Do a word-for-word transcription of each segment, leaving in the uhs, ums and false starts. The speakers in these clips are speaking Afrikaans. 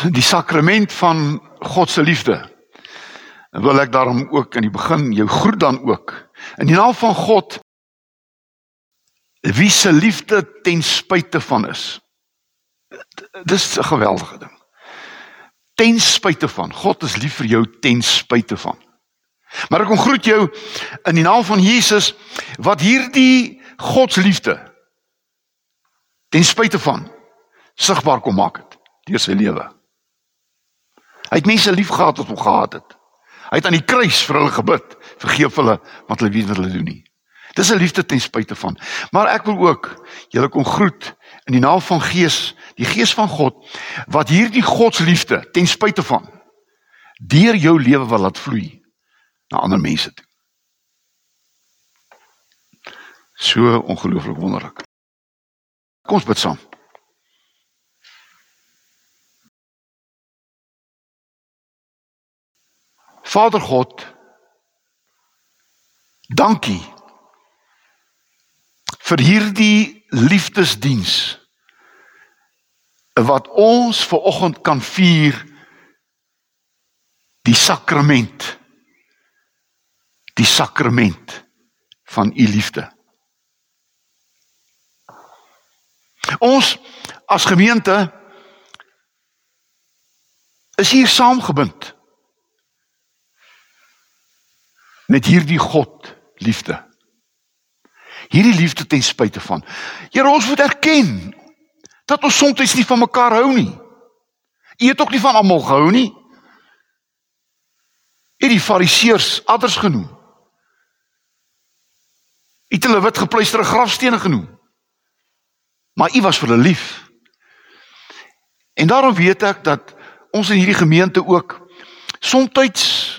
die sakrament van God se liefde. En wil ek daarom ook in die begin jou groet dan ook. In die naam van God, wie se liefde ten spyte van is. Dis 'n geweldige ding. Ten spyte van. God is lief vir jou ten spyte van. Maar ek kom groet jou in die naam van Jesus, wat hierdie Gods liefde ten spyte van sigbaar kom maak het, deur sy lewe. Hy het mense lief gehad wat hom gehaat het. Hy het aan die kruis vir hulle gebid, vergeef hulle, want hulle weet wat hulle doen nie. Dis 'n liefde ten spyte van. Maar ek wil ook julle kom groet in die naam van Gees, die Gees van God, wat hierdie Gods liefde ten spyte van deur jou lewe wil laat vloei na ander mense toe. So ongelooflik wonderlik. Kom ons bid saam. Vader God, dankie vir hierdie liefdesdiens wat ons vanoggend kan vier, die sakrament, die sakrament van u liefde. Ons as gemeente is hier saamgebind met hierdie God liefde. Hierdie liefde ten spyte van. Here, ons moet erken dat ons soms nie van mekaar hou nie. U het ook nie van almal gehou nie. U het die fariseërs adders genoem. U het hulle wit gepluisterde grafstene genoem. Maar u was vir hulle lief. En daarom weet ek dat ons in hierdie gemeente ook soms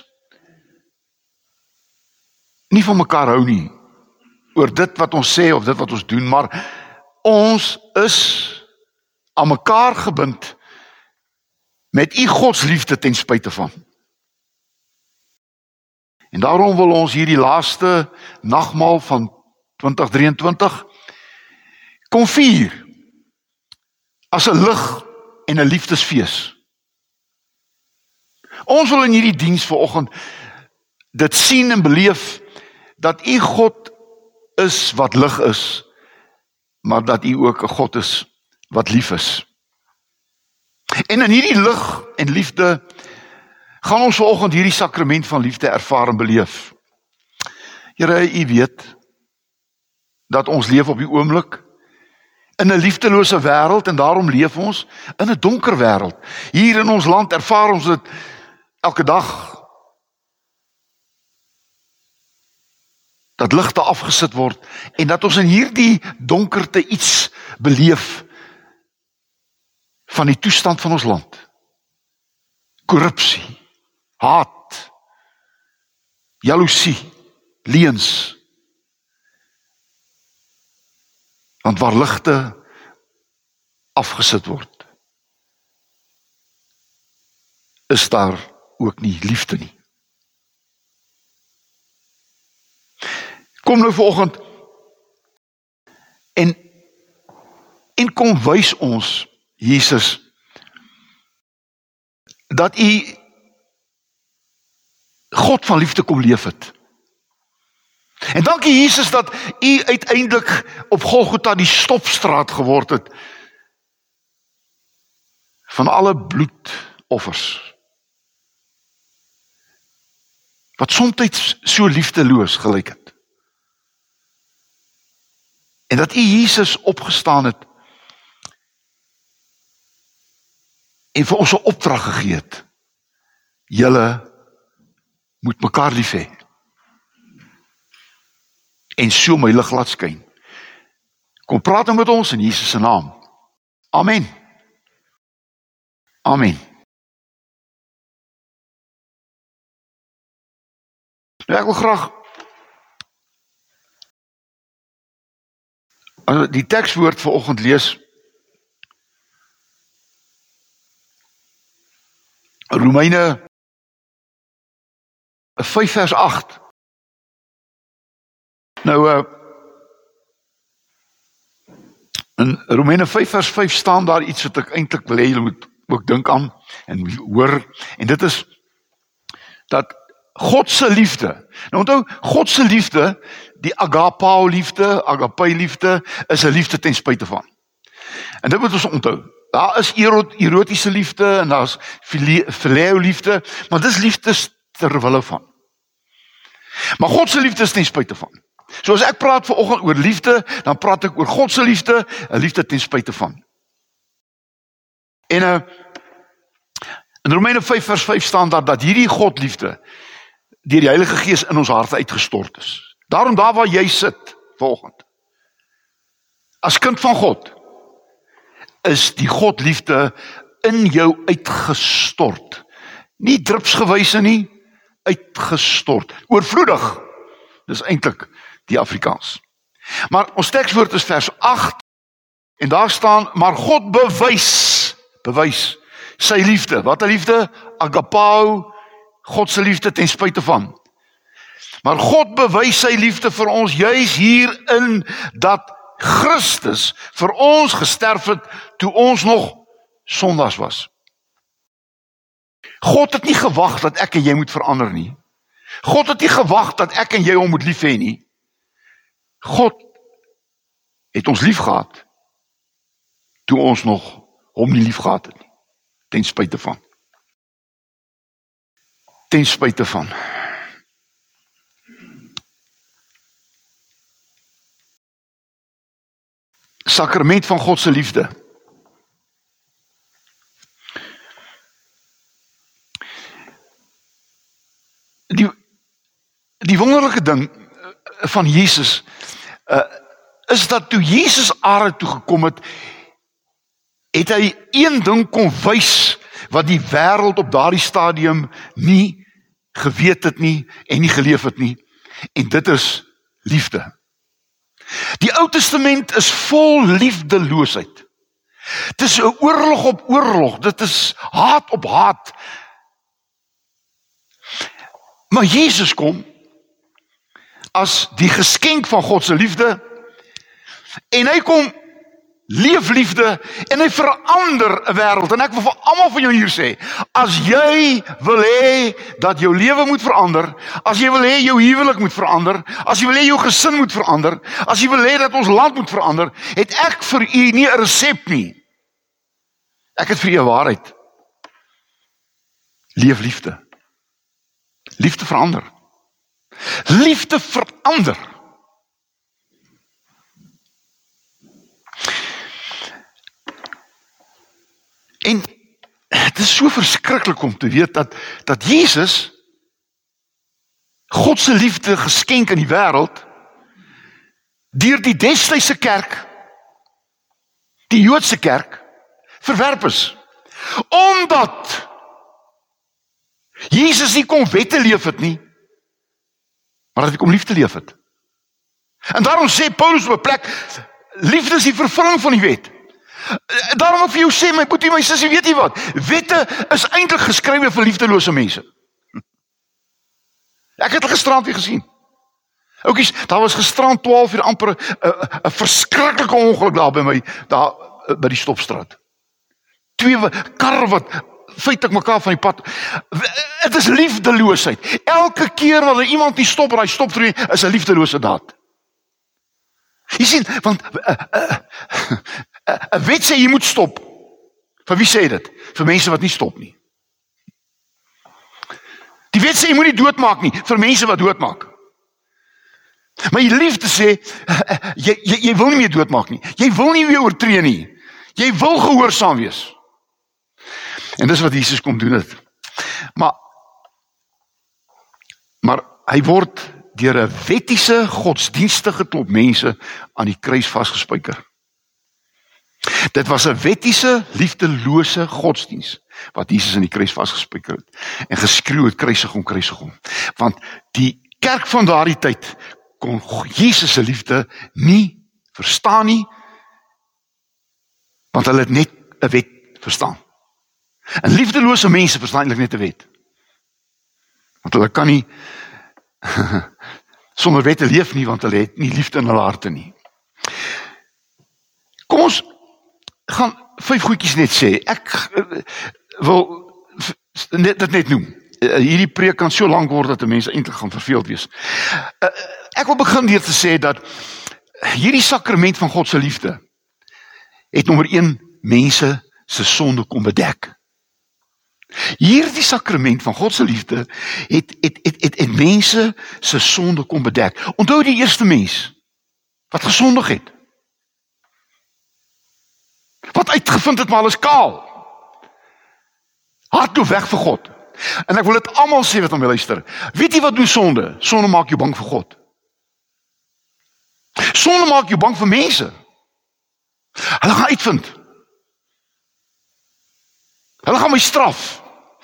nie van mekaar hou nie, oor dit wat ons sê of dit wat ons doen, maar ons is aan mekaar gebind met u Gods liefde ten spyte van. En daarom wil ons hierdie laaste nagmaal van twintig drieëntwintig kom vier as 'n lig en 'n liefdesfees. Ons wil in hierdie diens vanoggend dit sien en beleef dat u God is wat lig is, maar dat u ook 'n God is wat lief is. En in hierdie lig en liefde gaan ons vanoggend hierdie sakrament van liefde ervaar en beleef. Here, u weet dat ons leef op die oomblik in 'n liefdelose wêreld en daarom leef ons in 'n donker wêreld. Hier in ons land ervaar ons dit elke dag. Dat ligte afgesit word en dat ons in hierdie donkerte iets beleef van die toestand van ons land. Korrupsie, haat, jaloesie, leuns. Want waar ligte afgesit word, is daar ook nie liefde nie. Kom nou vanoggend en, en kom wys ons, Jesus, dat u God van liefde kom leef het. En dankie Jesus dat u uiteindelik op Golgotha die stopstraat geword het van alle bloedoffers. Wat soms so liefdeloos gelyk het. En dat u Jesus opgestaan het en vir ons 'n opdrag gegee het. Julle moet mekaar lief hê. En so my lig laat skyn. Kom praat nou met ons in Jesus se naam. Amen. Amen. Nou ek wil graag die tekswoord vanoggend lees. Romeine vyf vers agt. Nou, uh, in Romeine vyf vers vyf staan daar iets wat ek eintlik wil hê julle moet ook dink aan en hoor, en dit is dat God se liefde, nou onthou, God se liefde, die agapao liefde, agape liefde, is 'n liefde ten spyte van. En dit moet ons onthou. Daar is erotiese liefde en daar is phileo liefde, maar dis liefdes ter wille van. Maar God se liefde is ten spyte van. So as ek praat vanoggend oor liefde, dan praat ek oor God se liefde, 'n liefde ten spyte van. En uh, in Romeine vyf vers vyf staan daar dat hierdie God liefde deur die Heilige Gees in ons harte uitgestort is. Daarom daar waar jy sit vanoggend, as kind van God, is die God liefde in jou uitgestort. Nie drupsgewyse nie, uitgestort. Oorvloedig. Dis eintlik die Afrikaans. Maar ons tekswoord is vers agt en daar staan, maar God bewys, bewys sy liefde. Wat 'n liefde? Agapao, God se liefde ten spyte van. Maar God bewys sy liefde vir ons juis hierin dat Christus vir ons gesterf het toe ons nog sondaars was. God het nie gewag dat ek en jy moet verander nie. God het nie gewag dat ek en jy hom moet lief hê nie. God het ons lief gehad toe ons nog hom nie lief gehad het nie. Ten spyte van. Ten spyte van. Sakrament van God se liefde. Die, die wonderlike ding van Jesus uh, is dat toe Jesus aarde toe gekom het, het hy een ding kon wys wat die wêreld op daardie stadium nie geweet het nie en nie geleef het nie. En dit is liefde. Die Ou Testament is vol liefdeloosheid. Dit is 'n oorlog op oorlog, dit is haat op haat. Maar Jesus kom as die geskenk van God se liefde en hy kom leef liefde en hy verander 'n wêreld. En ek wil vir almal van jou hier sê, as jy wil hê dat jou lewe moet verander, as jy wil hê jou huwelik moet verander, as jy wil hê jou gesin moet verander, as jy wil hê dat ons land moet verander, het ek vir u nie 'n resep nie. Ek het vir u 'n waarheid. Leef liefde. Liefde verander. Liefde verander. En het is so verskriklik om te weet dat, dat Jesus God se liefde geskenk in die wêreld deur die destydse kerk, die Joodse kerk, verwerp is. Omdat Jesus nie kon wette leef het nie, maar dat hy kom liefde leef het. En daarom sê Paulus op 'n plek, liefde is die vervulling van die wet. Daarom wil ek vir jou sê, my boetie, my sussie, weet jy wat? Wette is eintlik geskrywe vir liefdelose mense. Ek het gisterand weer gesien. Oukies, daar was gisterand twaalf uur amper 'n verskriklike ongeluk daar by my, daar by die stopstraat. Twee karre wat feitelik mekaar van die pad. Dit is liefdeloosheid. Elke keer wanneer iemand nie stop, raai stop vir nie, is 'n liefdelose daad. Jy sien, want 'n wet sê jy moet stop. Vir wie sê dit? Vir mense wat nie stop nie. Die wet sê jy moet nie doodmaak nie, vir mense wat doodmaak. Maar die liefde sê, jy, jy, jy wil nie meer doodmaak nie. Jy wil nie weer oortree nie. Jy wil gehoorsaam wees. En dis wat Jesus kom doen het. Maar, maar hy word deur 'n wettiese, godsdienstige klomp mense aan die kruis vasgespijker. Dit was 'n wettiese, liefdelose godsdiens wat Jesus in die kruis vasgespijker het en geskreeu het, kruisig hom, kruisig hom. Want die kerk van daardie tyd kon Jesus se liefde nie verstaan nie, want hulle het net 'n wet verstaan. En liefdelose mense verstaan eintlik net 'n wet. Want hulle kan nie sonder wette leef nie, want hulle het nie liefde in hulle harte nie. Kom ons gaan vyf goedjies net sê. Ek uh, wil net, dit net noem. Uh, hierdie preek kan so lank word dat die mense eintlik gaan verveeld wees. Uh, ek wil begin deur te sê dat hierdie sakrament van God se liefde het nommer een mense se sonde kom bedek. Hierdie sakrament van God se liefde het, het, het, het, het mense se sonde kom bedek. Onthou die eerste mens wat gesondig het. Wat uitgevind het maar is kaal. Hardloop weg vir God. En ek wil dit almal sê wat aan my luister. Weet jy wat doen sonde? Sonde maak jou bang vir God. Sonde maak jou bang vir mense. Hulle gaan uitvind. Hulle gaan my straf.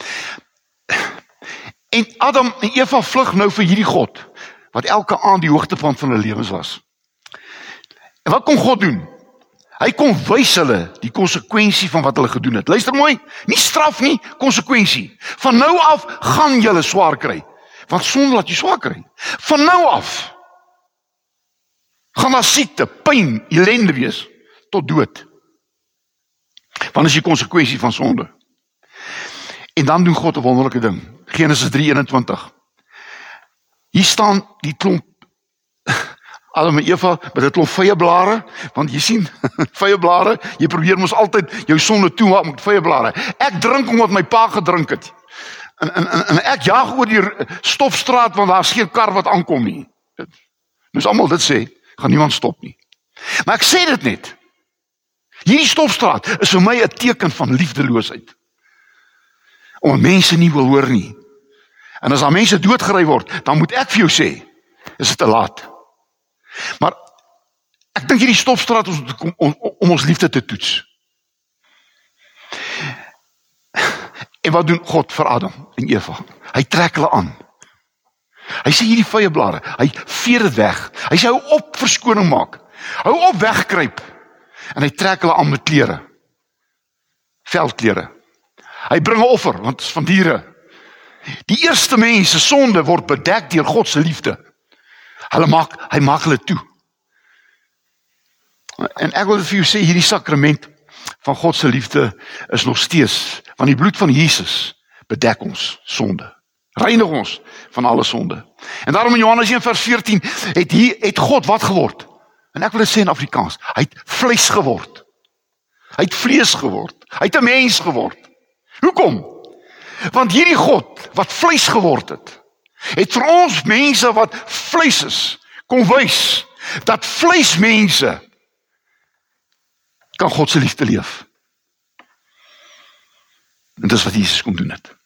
En Adam en Eva vlug nou vir hierdie God, wat elke aand die hoogtepunt van hulle lewens was. En wat kon God doen? Hy kon wys hulle die konsekwensie van wat hulle gedoen het. Luister mooi, nie straf nie, konsekwensie. Van nou af gaan julle swaar kry. Want sonde laat jy swaar kry. Van nou af gaan daar siekte, pyn, ellende wees, tot dood. Want is die konsekwensie van sonde. En dan doen God 'n wonderlike ding. Genesis drie eenentwintig. Hier staan die klomp Adam en Eva met 'n klomp vyeblare, want jy sien, vyeblare, jy probeer mos altyd jou sonde toemaak met vyeblare. Ek drink omdat my pa gedrink het. En, en, en, en ek jaag oor die stopstraat want daar's geen kar wat aankom nie. Dus almal dit sê, gaan niemand stop nie. Maar ek sê dit net. Hierdie stopstraat is vir my 'n teken van liefdeloosheid. Omdat mense nie wil hoor nie. En as daar mense doodgery word, dan moet ek vir jou sê, is dit te laat. Maar ek dink hierdie stopstraat is om, om, om ons liefde te toets. En wat doen God vir Adam en Eva? Hy trek hulle aan. Hy sê hierdie vyeblare, hy veer dit weg. Hy sê hou op verskoning maak. Hou op wegkruip. En hy trek hulle aan met klere. Veldklere. Hy bring 'n offer, want het is van diere. Die eerste mens se sonde word bedek deur God se liefde. Hulle maak, hy maak hulle toe. En ek wil vir jou sê, hierdie sakrament van God se liefde is nog steeds, want die bloed van Jesus bedek ons sonde. Reinig ons van alle sonde. En daarom in Johannes een vers veertien het hier het God wat geword? En ek wil dit sê in Afrikaans, hy het vleis geword. Hy het vlees geword. Hy het 'n mens geword. Hoekom? Want hierdie God wat vleis geword het, het vir ons mense wat vleis is, kom wys dat vleismense kan God se liefde leef. En dis wat Jesus kom doen het.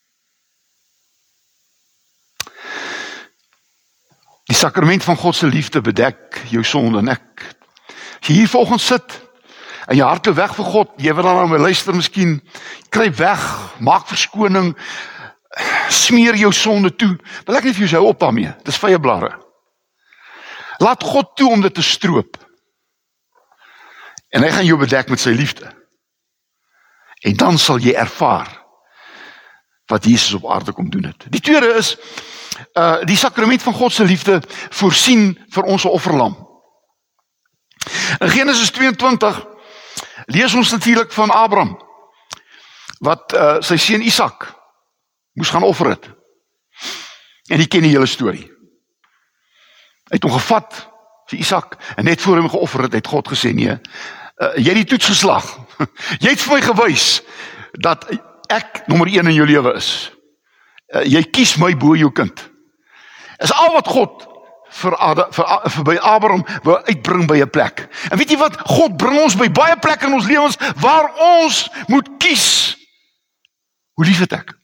Die sakrament van God se liefde bedek jou sonde en ek. As jy hier volgens sit en jy harte weg vir God, jy wil dan aan my luister miskien, kruip weg, maak verskoning, smeer jou sonde toe. Wil ek net vir jou sê, hou op daarmee. Dis vyeblare. Laat God toe om dit te stroop. En hy gaan jou bedek met sy liefde. En dan sal jy ervaar wat Jesus op aarde kom doen het. Die tweede is, uh, die sakrament van God se liefde voorsien vir ons offerlam. In Genesis twee en twintig lees ons natuurlik van Abraham, wat uh, sy seun Isak moes gaan offer het. En die ken die hele storie. Hy het hom gevat vir Isak, en net voor hom geoffer het, het God gesê, nee, uh, jy het die toets geslag. Jy het vir my gewys, dat ek nommer een in jou lewe is. Uh, jy kies my bo jou kind. Is al wat God vir, Ad, vir, vir by Abraham wil uitbring by 'n plek. En weet jy wat? God bring ons by baie plekke in ons lewens, waar ons moet kies. Hoe lief het ek?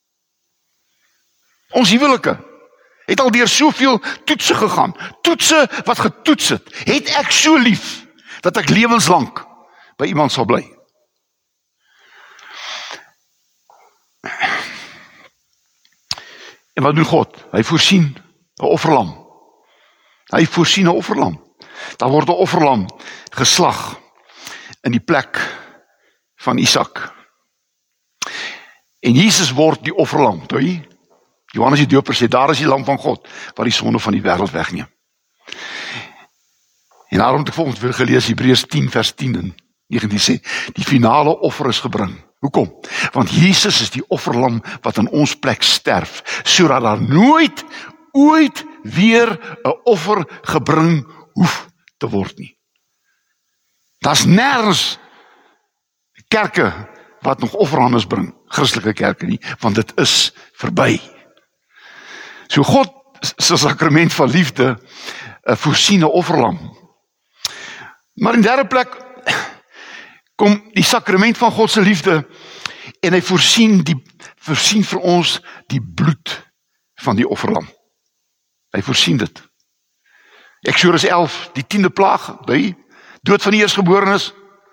Ons huwelike het al deur soveel toetse gegaan. Toetse wat getoets het. Het ek so lief, dat ek lewenslank by iemand sal bly. En wat doen God? Hy voorsien 'n offerlam. Hy voorsien 'n offerlam. Daar word 'n offerlam geslag in die plek van Isak. En Jesus word die offerlam, toe jy? Johannes die Doper sê, daar is die lam van God, wat die sonde van die wêreld wegneem. En daarom het ek volgens weer gelees, Hebreërs tien vers tien, en negentien sê, die finale offer is gebring. Hoekom? Want Jesus is die offerlam wat in ons plek sterf, sodat daar nooit, ooit weer 'n offer gebring hoef te word nie. Daar's nêrens kerke wat nog offerandes bring, Christelike kerke nie, want dit is verby. So God se sakrament van liefde, 'n voorsiene offerlam. Maar in derde plek kom die sakrament van God se liefde en hy voorsien die voorsien vir ons die bloed van die offerlam. Hy voorsien dit. Eksodus elf, die tiende plaag, by dood van die eerstgeborenes.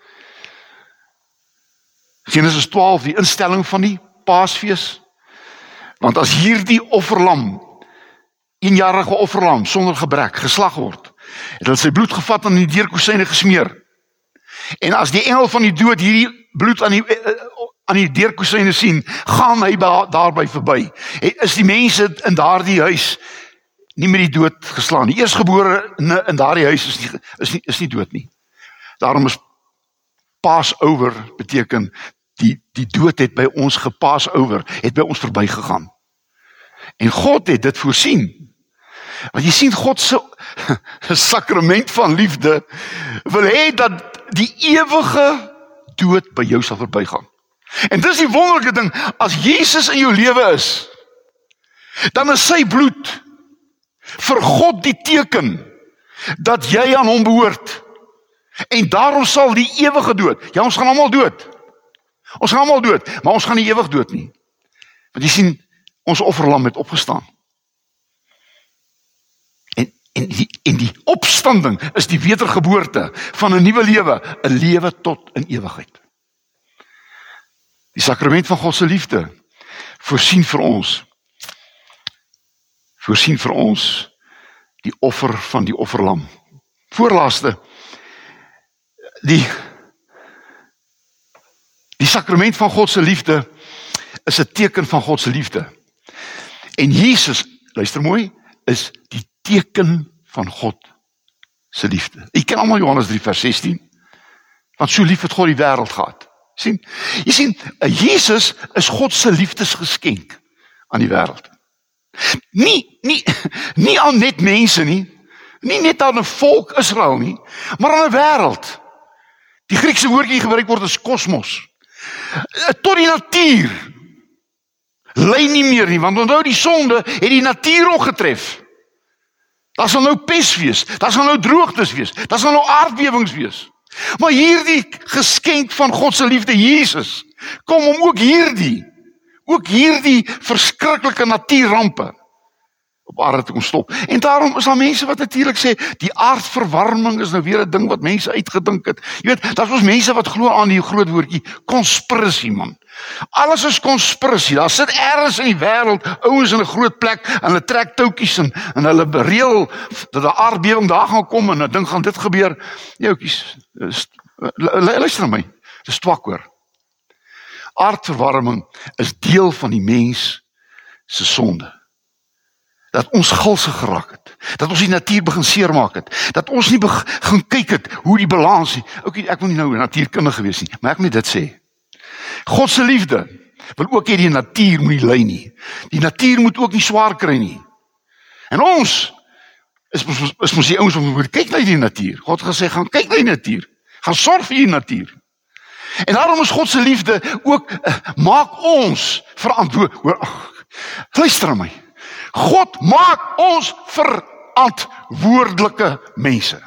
Genesis twaalf, die instelling van die Paasfees. Want as hierdie offerlam, eenjarige offerlam, sonder gebrek, geslag word, het hulle sy bloed gevat en in die deurkosyne gesmeer. En as die engel van die dood hierdie bloed aan die, aan die deurkosyne sien, gaan hy daarby verby. Is die mense in daardie huis nie met die dood geslaan. Die eerstgebore in daardie huis is nie, is nie, is nie dood nie. Daarom is Passover beteken, die, die dood het by ons gepassover, het by ons verby gegaan. En God het dit voorsien. Want jy sien, God se sakrament van liefde wil hê dat die ewige dood by jou sal verbygaan. En dis die wonderlike ding, as Jesus in jou lewe is, dan is sy bloed vir God die teken dat jy aan hom behoort. En daarom sal die ewige dood, ja, ons gaan almal dood. Ons gaan almal dood, maar ons gaan nie ewig dood nie. Want jy sien, ons offerlam het opgestaan. En, en, die, en die opstanding is die wedergeboorte van 'n nuwe lewe, 'n lewe tot in ewigheid. Die sakrament van God se liefde voorsien vir ons, voorsien vir ons die offer van die offerlam. Voorlaaste, die die sakrament van God se liefde is 'n teken van God se liefde. En Jesus, luister mooi, is die teken van God se liefde. Jy ken almal Johannes drie vers sestien. Want so lief het God die wêreld gehad. Sien? Jy sien, Jesus is God se liefdesgeskenk aan die wêreld. Nie nie nie aan net mense nie. Nie net aan 'n volk Israel nie, maar aan 'n wêreld. Die Griekse woordjie gebruik word is kosmos. Tot die natuur. Lei nie meer nie, want onthou die sonde het die natuur ook getref. Daar sal nou pes wees, daar sal nou droogtes wees, daar sal nou aardbewings wees. Maar hierdie geskenk van God se liefde, Jesus, kom om ook hierdie, ook hierdie verskriklike natuurrampe op aarde te kom stop. En daarom is daar mense wat natuurlik sê, die aardverwarming is nou weer 'n ding wat mense uitgedink het. Jy weet, daar is ons mense wat glo aan die groot woordjie, konspirasie man. Alles is konspirasie. Daar sit ergens in die wêreld ouens in 'n groot plek en hulle trek toutjies en, en hulle bereël dat 'n aardbewing daar gaan kom en 'n ding gaan dit gebeur. Joutjies, luister na my. Dis twak hoor. Aardverwarming is deel van die mens se sonde. Dat ons gulsig geraak het, dat ons die natuur begin seermaak het, dat ons nie begin kyk het hoe die balans nie. Ok, ek wil nie nou natuurkundige wees nie, maar ek moet dit sê. God se liefde wil ook hê die natuur moet nie ly nie. Die natuur moet ook nie swaar kry nie. En ons is is mos die ouens wat moet kyk na die natuur. God het gesê gaan kyk na die natuur. Gaan sorg vir die natuur. En daarom is God se liefde ook uh, maak ons verantwoordelik. Hoor, luister aan my. God maak ons verantwoordelike mense.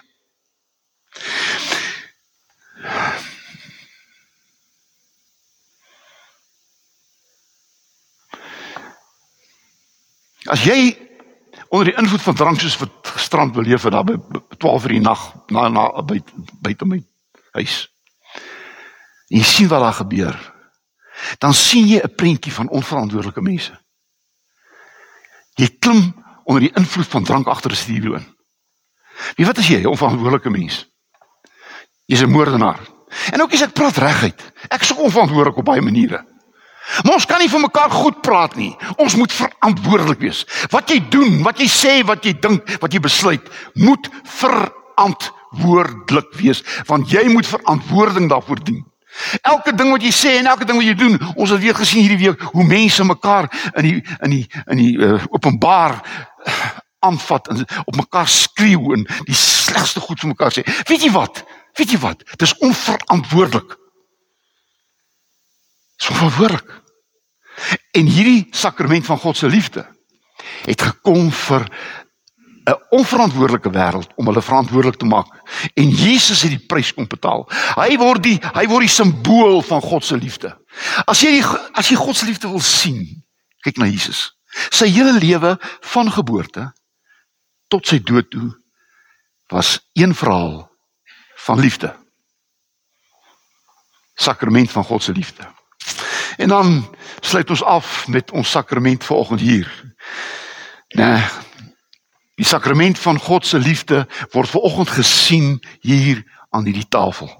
As jy onder die invloed van drank soos wat gisterand beleef het, daar by twaalf uur die nag, na, na, buite, buite my huis, en jy sien wat daar gebeur, dan sien jy 'n prentjie van onverantwoordelike mense. Jy klim onder die invloed van drank agter 'n stuurwiel in. Wie wat is jy, 'n onverantwoordelike mens? Jy's 'n moordenaar. En ook as ek praat reguit, ek is ook onverantwoordelik op baie maniere. Maar ons kan nie vir mekaar goed praat nie. Ons moet verantwoordelik wees. Wat jy doen, wat jy sê, wat jy dink, wat jy besluit, moet verantwoordelik verantwoordelik wees, want jy moet verantwoording daarvoor dien. Elke ding wat jy sê en elke ding wat jy doen, ons het weer gesien hierdie week, hoe mense mekaar in die, in die, in die uh, openbaar aanvat, en op mekaar skreeu, en die slegste goed vir mekaar sê. Weet jy wat? Weet jy wat? Dit is onverantwoordelik. Dit is onverantwoordelik. En hierdie sakrament van God se liefde, het gekom vir 'n onverantwoordelike wêreld om hulle verantwoordelik te maak. En Jesus het die prys kom betaal. Hy word die hy word die simbool van God se liefde. As jy die, as jy God se liefde wil sien, kyk na Jesus. Sy hele lewe van geboorte tot sy dood toe was een verhaal van liefde. Sakrament van God se liefde. En dan sluit ons af met ons sakrament vanoggend hier. Nee, die sakrament van God se liefde word vanoggend gesien hier aan hierdie tafel.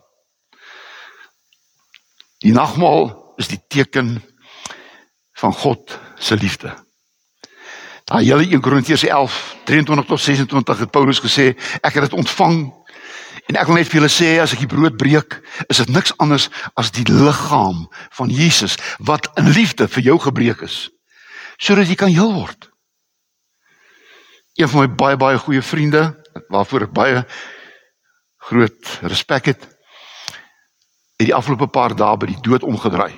Die nagmaal is die teken van God se liefde. Daai hele eerste Korintiërs elf, drieëntwintig tot sesentwintig het Paulus gesê, ek het dit ontvang, en ek wil net vir julle sê, as ek die brood breek, is dit niks anders as die liggaam van Jesus, wat in liefde vir jou gebreek is, sodat jy kan heel word. Een van my baie, baie goeie vriende, waarvoor ek baie groot respek het, het die afgelope paar dae by die dood omgedraai.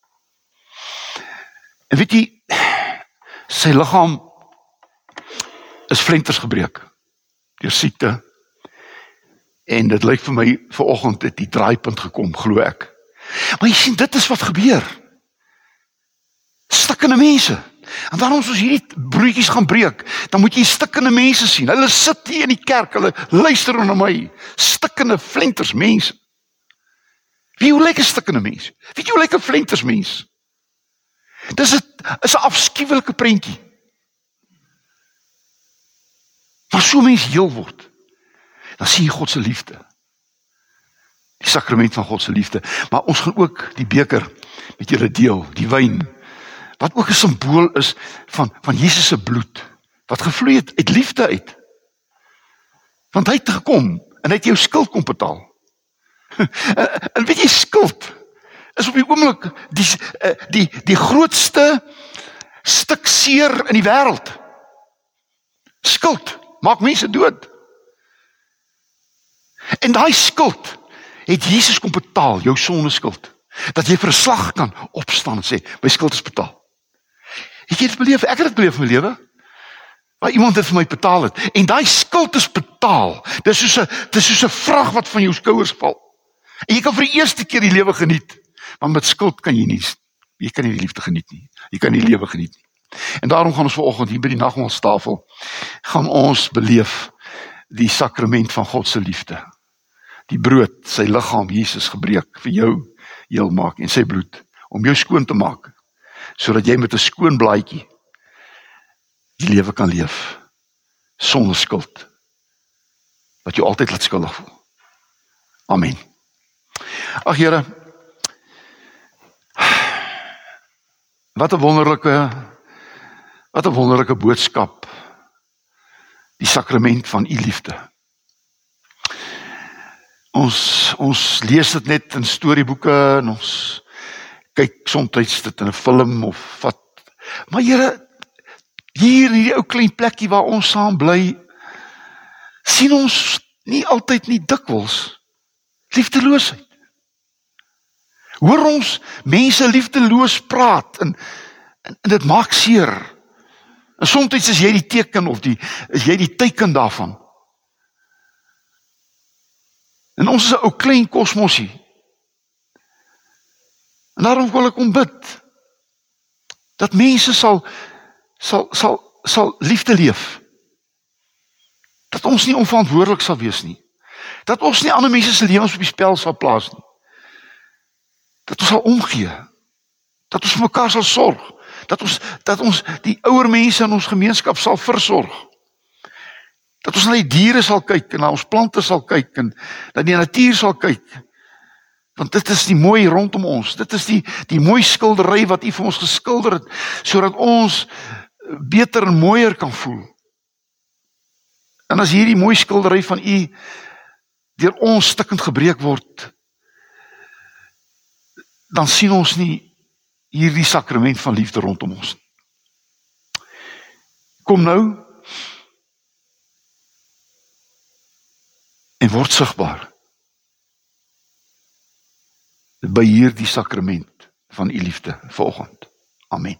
En weet jy, sy liggaam is flenters gebreek, deur siekte, en dit lyk vir my, vanoggend het die draaipunt gekom, glo ek. Maar jy sien, dit is wat gebeur. Stikkende mense. En daarom as ons hierdie broodjies gaan breek, dan moet jy stikkende mense sien. Hulle sit hier in die kerk, hulle luister na my. Stikkende flenters mense. Wie hoe lyk 'n stikkende mens? Weet jy hoe lyk 'n flenters mens? Dis 'n is 'n afskuwelike prentjie. Maar so mens heel word, dan sien jy God se liefde. Die sakrament van God se liefde. Maar ons gaan ook die beker met julle deel, die wyn, wat ook 'n simbool is van, van Jesus se bloed, wat gevloei het uit liefde uit. Want hy het gekom, en hy het jou skuld kom betaal. en, en weet jy, skuld is op die oomblik die, die, die grootste stuk seer in die wêreld. Skuld maak mense dood. En daai skuld het Jesus kom betaal, jou sondeskuld, dat jy vir 'n slag kan opstaan en sê, my skuld is betaal. Het jy dit beleef? Ek het dit beleef in my lewe, waar iemand dit vir my betaal het, en daai skuld is betaal. Dis soos 'n dis soos 'n vrag wat van jou skouers val. En jy kan vir die eerste keer die lewe geniet, maar met skuld kan jy nie, jy kan nie die liefde geniet nie, jy kan nie die lewe geniet nie. En daarom gaan ons vanoggend hier by die nagmaalstafel, gaan ons beleef die sakrament van God se liefde. Die brood, sy liggaam Jesus gebreek vir jou heel maak, en sy bloed om jou skoon te maak, sodat jy met 'n skoon blaadjie die lewe kan leef sonder skuld, wat jou altyd laat skuldig voel. Amen. Ag Here, wat 'n wonderlike wat 'n wonderlike boodskap, die sakrament van u liefde. Ons, ons lees dit net in storieboeke, en ons kyk soms dit in 'n film, of wat, maar Here, hier in hierdie ou klein plekkie waar ons saam bly, sien ons nie altyd nie dikwels liefdeloosheid. Hoor ons mense liefdeloos praat, en, en, en dit maak seer. En soms is jy die teken, of die, is jy die teken daarvan. En ons is 'n ou klein kosmosie. En daarom wil ek om bid, dat mense sal, sal, sal, sal liefde leef. Dat ons nie onverantwoordelik sal wees nie. Dat ons nie ander mense se lewens op die spel sal plaas nie. Dat ons sal omgee. Dat ons vir mekaar sal sorg. Dat ons, dat ons die ouer mense in ons gemeenskap sal versorg. Dat ons na die diere sal kyk, en na ons plante sal kyk, en na die natuur sal kyk. Want dit is die mooi rondom ons. Dit is die, die mooi skildery wat u vir ons geskilder het, sodat ons beter en mooier kan voel. En as hierdie mooi skildery van u deur ons stukkend gebreek word, dan sien ons nie hierdie sakrament van liefde rondom ons. Kom nou en word sigbaar by hierdie sakrament van u liefde vanoggend. Amen.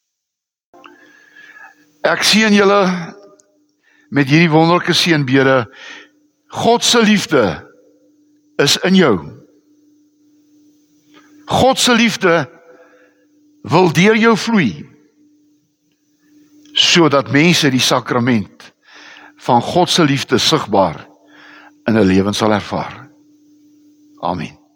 Ek seën julle met hierdie wonderlike seënbede. God se liefde is in jou. God se liefde wil deur jou vloei, sodat mense die sakrament van God se liefde sigbaar in 'n lewens sal ervaar. Amen.